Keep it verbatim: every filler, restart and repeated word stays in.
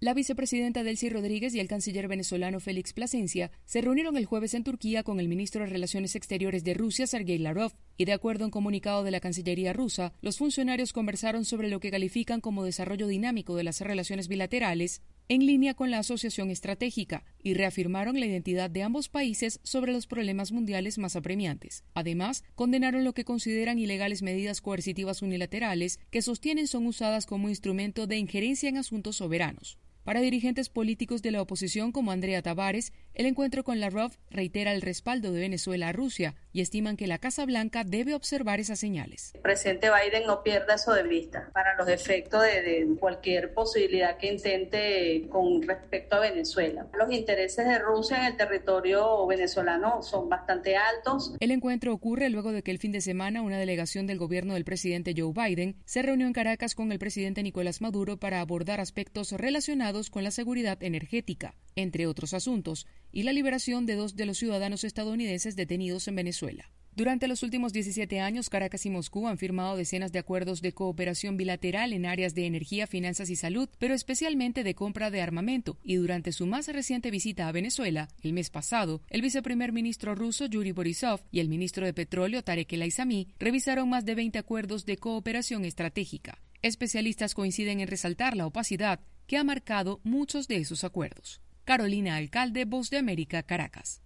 La vicepresidenta Delcy Rodríguez y el canciller venezolano Félix Plasencia se reunieron el jueves en Turquía con el ministro de Relaciones Exteriores de Rusia, Sergei Lavrov, y de acuerdo a un comunicado de la Cancillería rusa, los funcionarios conversaron sobre lo que califican como desarrollo dinámico de las relaciones bilaterales en línea con la asociación estratégica y reafirmaron la identidad de ambos países sobre los problemas mundiales más apremiantes. Además, condenaron lo que consideran ilegales medidas coercitivas unilaterales que sostienen son usadas como instrumento de injerencia en asuntos soberanos. Para dirigentes políticos de la oposición como Andrea Tavares, el encuentro con Lavrov reitera el respaldo de Venezuela a Rusia y estiman que la Casa Blanca debe observar esas señales. El presidente Biden no pierda eso de vista para los efectos de, de cualquier posibilidad que intente con respecto a Venezuela. Los intereses de Rusia en el territorio venezolano son bastante altos. El encuentro ocurre luego de que el fin de semana una delegación del gobierno del presidente Joe Biden se reunió en Caracas con el presidente Nicolás Maduro para abordar aspectos relacionados con la seguridad energética, entre otros asuntos, y la liberación de dos de los ciudadanos estadounidenses detenidos en Venezuela. Durante los últimos diecisiete años, Caracas y Moscú han firmado decenas de acuerdos de cooperación bilateral en áreas de energía, finanzas y salud, pero especialmente de compra de armamento, y durante su más reciente visita a Venezuela, el mes pasado, el viceprimer ministro ruso Yuri Borisov y el ministro de Petróleo Tarek El Aizami revisaron más de veinte acuerdos de cooperación estratégica. Especialistas coinciden en resaltar la opacidad que ha marcado muchos de esos acuerdos. Carolina Alcalde, Voz de América, Caracas.